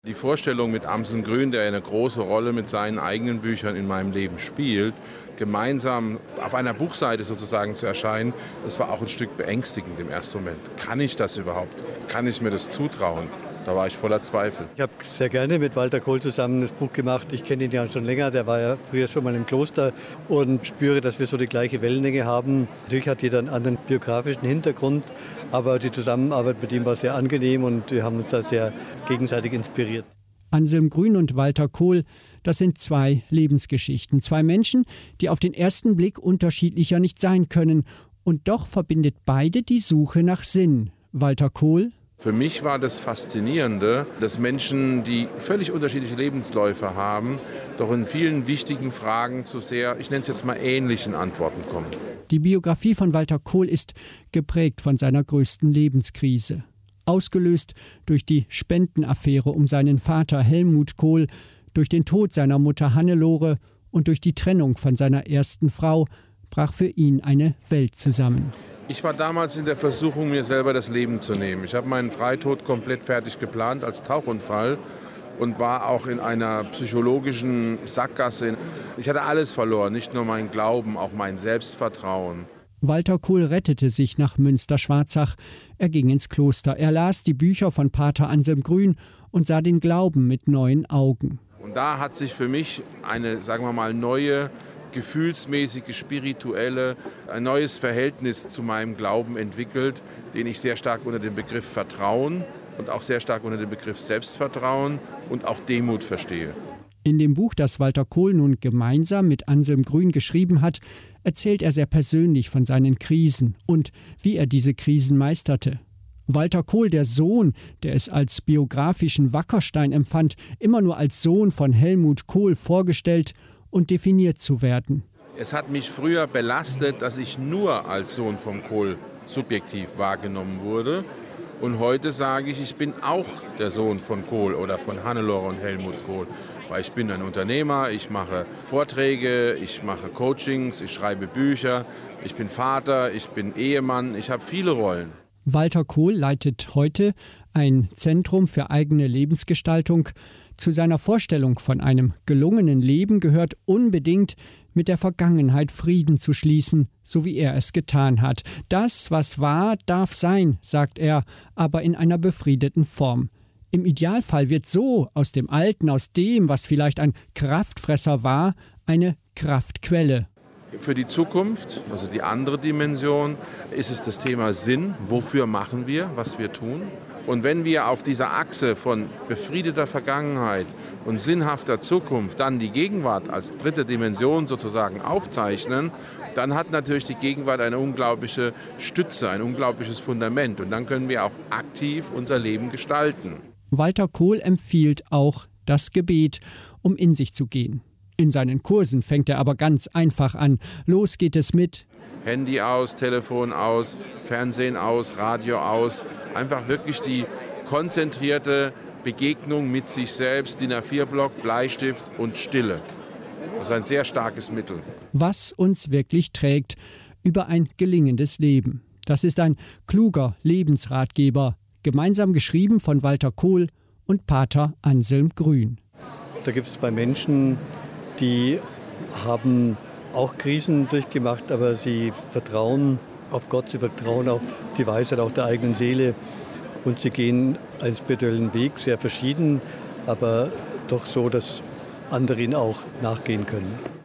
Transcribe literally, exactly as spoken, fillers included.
Die Vorstellung mit Amseln Grün, der eine große Rolle mit seinen eigenen Büchern in meinem Leben spielt, gemeinsam auf einer Buchseite sozusagen zu erscheinen, das war auch ein Stück beängstigend im ersten Moment. Kann ich das überhaupt? Kann ich mir das zutrauen? Da war ich voller Zweifel. Ich habe sehr gerne mit Walter Kohl zusammen das Buch gemacht. Ich kenne ihn ja schon länger, der war ja früher schon mal im Kloster und spüre, dass wir so die gleiche Wellenlänge haben. Natürlich hat jeder einen anderen biografischen Hintergrund, aber die Zusammenarbeit mit ihm war sehr angenehm und wir haben uns da sehr gegenseitig inspiriert. Anselm Grün und Walter Kohl, das sind zwei Lebensgeschichten. Zwei Menschen, die auf den ersten Blick unterschiedlicher nicht sein können. Und doch verbindet beide die Suche nach Sinn. Walter Kohl: Für mich war das Faszinierende, dass Menschen, die völlig unterschiedliche Lebensläufe haben, doch in vielen wichtigen Fragen zu sehr, ich nenne es jetzt mal ähnlichen Antworten kommen. Die Biografie von Walter Kohl ist geprägt von seiner größten Lebenskrise. Ausgelöst durch die Spendenaffäre um seinen Vater Helmut Kohl, durch den Tod seiner Mutter Hannelore und durch die Trennung von seiner ersten Frau, brach für ihn eine Welt zusammen. Ich war damals in der Versuchung, mir selber das Leben zu nehmen. Ich habe meinen Freitod komplett fertig geplant als Tauchunfall und war auch in einer psychologischen Sackgasse. Ich hatte alles verloren, nicht nur meinen Glauben, auch mein Selbstvertrauen. Walter Kohl rettete sich nach Münster-Schwarzach. Er ging ins Kloster. Er las die Bücher von Pater Anselm Grün und sah den Glauben mit neuen Augen. Und da hat sich für mich eine, sagen wir mal, neue, gefühlsmäßige, spirituelle, ein neues Verhältnis zu meinem Glauben entwickelt, den ich sehr stark unter dem Begriff Vertrauen und auch sehr stark unter dem Begriff Selbstvertrauen und auch Demut verstehe. In dem Buch, das Walter Kohl nun gemeinsam mit Anselm Grün geschrieben hat, erzählt er sehr persönlich von seinen Krisen und wie er diese Krisen meisterte. Walter Kohl, der Sohn, der es als biografischen Wackerstein empfand, immer nur als Sohn von Helmut Kohl vorgestellt und definiert zu werden. Es hat mich früher belastet, dass ich nur als Sohn von Kohl subjektiv wahrgenommen wurde. Und heute sage ich, ich bin auch der Sohn von Kohl oder von Hannelore und Helmut Kohl. Weil ich bin ein Unternehmer, ich mache Vorträge, ich mache Coachings, ich schreibe Bücher, ich bin Vater, ich bin Ehemann, ich habe viele Rollen. Walter Kohl leitet heute ein Zentrum für eigene Lebensgestaltung. Zu seiner Vorstellung von einem gelungenen Leben gehört unbedingt, mit der Vergangenheit Frieden zu schließen, so wie er es getan hat. Das, was war, darf sein, sagt er, aber in einer befriedeten Form. Im Idealfall wird so aus dem Alten, aus dem, was vielleicht ein Kraftfresser war, eine Kraftquelle. Für die Zukunft, also die andere Dimension, ist es das Thema Sinn. Wofür machen wir, was wir tun? Und wenn wir auf dieser Achse von befriedeter Vergangenheit und sinnhafter Zukunft dann die Gegenwart als dritte Dimension sozusagen aufzeichnen, dann hat natürlich die Gegenwart eine unglaubliche Stütze, ein unglaubliches Fundament. Und dann können wir auch aktiv unser Leben gestalten. Walter Kohl empfiehlt auch das Gebet, um in sich zu gehen. In seinen Kursen fängt er aber ganz einfach an. Los geht es mit Handy aus, Telefon aus, Fernsehen aus, Radio aus. Einfach wirklich die konzentrierte Begegnung mit sich selbst, D I N A vier Block, Bleistift und Stille. Das ist ein sehr starkes Mittel. Was uns wirklich trägt über ein gelingendes Leben. Das ist ein kluger Lebensratgeber, gemeinsam geschrieben von Walter Kohl und Pater Anselm Grün. Da gibt es bei Menschen, die haben auch Krisen durchgemacht, aber sie vertrauen auf Gott, sie vertrauen auf die Weisheit auch der eigenen Seele und sie gehen einen spirituellen Weg, sehr verschieden, aber doch so, dass andere ihn auch nachgehen können.